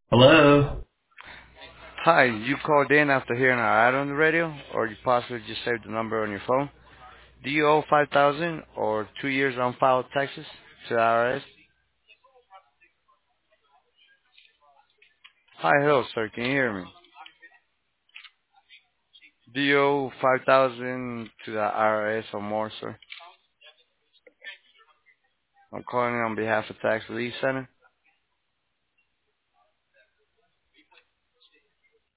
Hello? Hi, you called in after hearing our ad on the radio, or you possibly just saved the number on your phone. Do you owe 5,000 or 2 years on file taxes to the IRS? Hi, hello, sir. Can you hear me? Do you owe 5,000 to the IRS or more, sir? I'm calling on behalf of Tax Relief Center.